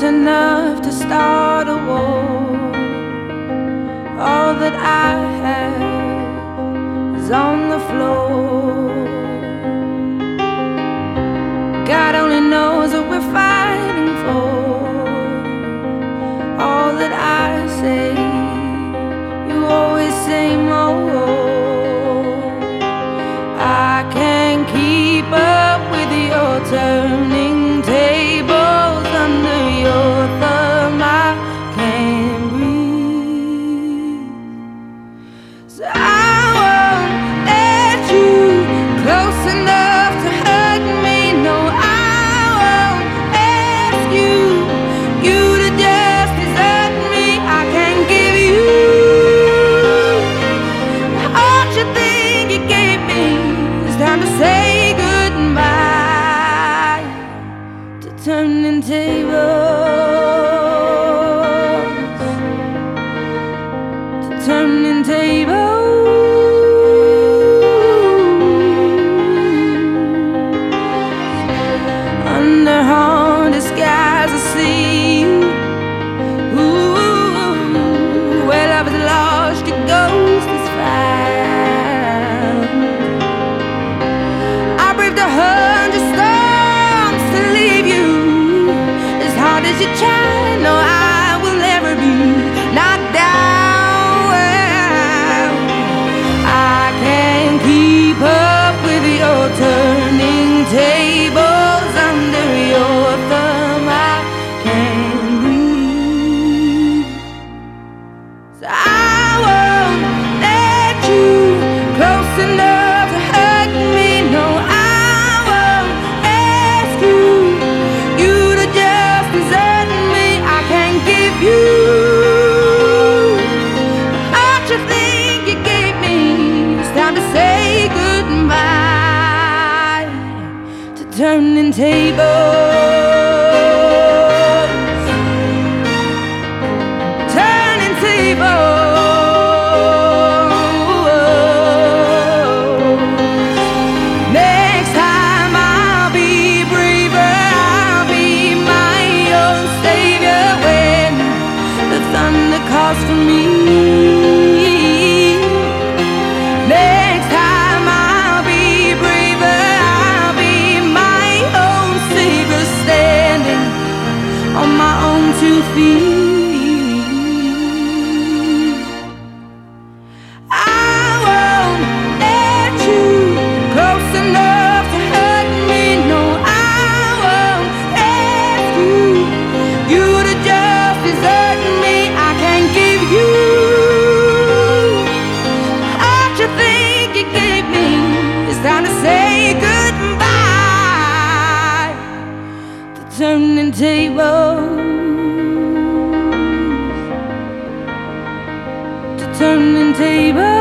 enough to start a war. All that I have is on the floor. God only knows what we're fighting for. All that I say, you always say more. I can't keep up with your turning tables under your thumb. I can't breathe, so I won't let you close enough to hurt me. No, I won't ask you to just desert me. I can't give you all you think you gave me. It's time to say goodbye to turning tables, to turning tables. Under haunted skies I see you. Ooh, where love is lost, your ghost is found. I braved 100 storms to leave you. As hard as you try, no, I will never be knocked down. I can't keep up with your turning tables under your thumb. I can't breathe, so I won't let you close enough to hurt me. No, I won't ask you to just desert me. I can't give you all you think you gave me. It's time to say goodbye to turning tables, turning tables. Next time I'll be braver, I'll be my own savior when the thunder calls for me. Next time I'll be braver, I'll be my own savior, standing on my own 2 feet. I won't let you close enough to hurt me. No, I won't ask you to just desert me. I can't give you all you think you gave me. It's time to say goodbye to turning tables, to turning tables.